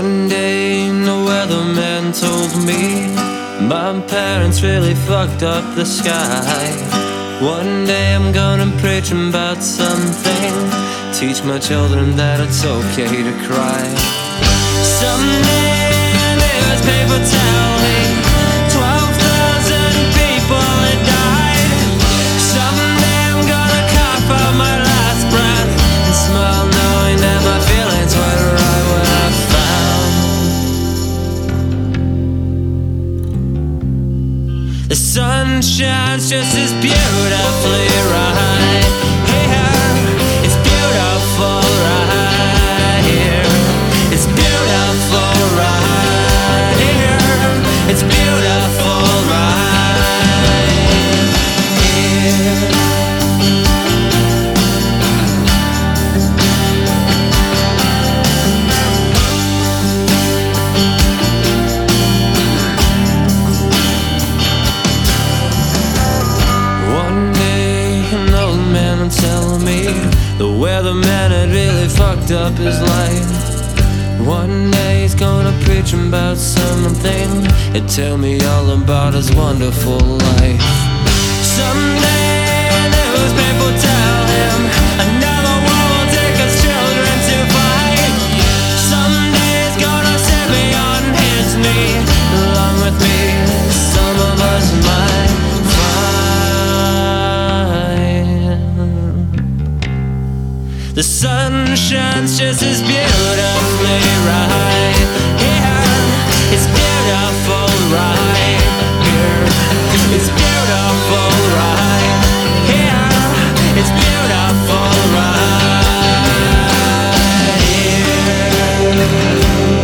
One day the weatherman told me my parents really fucked up the sky. One day I'm gonna preach about something, teach my children that it's okay to cry. Someday a newspaper tell me 12,000 people had died. Someday I'm gonna cough out my last breath and smile knowing that my feelings were right when I found the sun shines just as beautifully right here. It's beautiful right here. It's beautiful right here. It's beautiful right here. One day an old man would tell me the weatherman had really fucked up his life. One day he's gonna preach about something and tell me all about his wonderful life. Someday a newspaper will tell him another war will take his children to fight. Someday he's gonna set me on his knee. Along with me, some of us might find the sun shines just as beautifully right here. It's beautiful right here. It's beautiful right here. It's beautiful right here.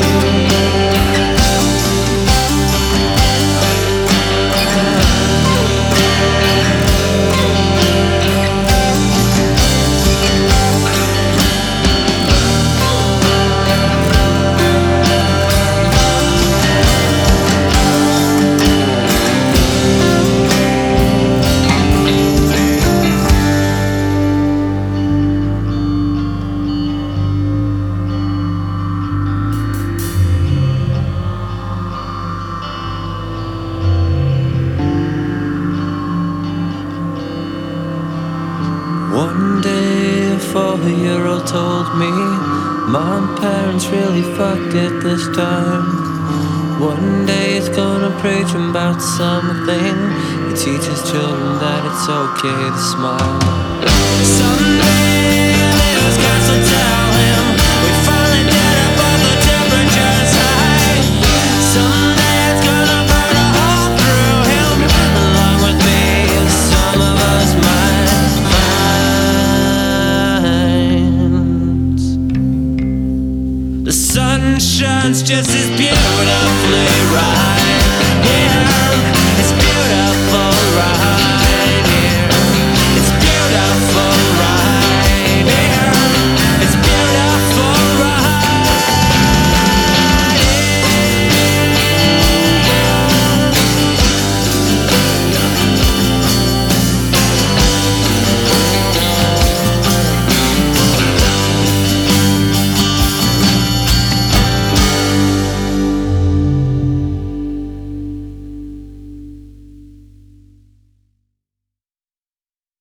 One day a 4-year-old told me my parents really fucked it this time. One day he's gonna preach about something, he teaches children that it's okay to smile. Someday a newscast will tell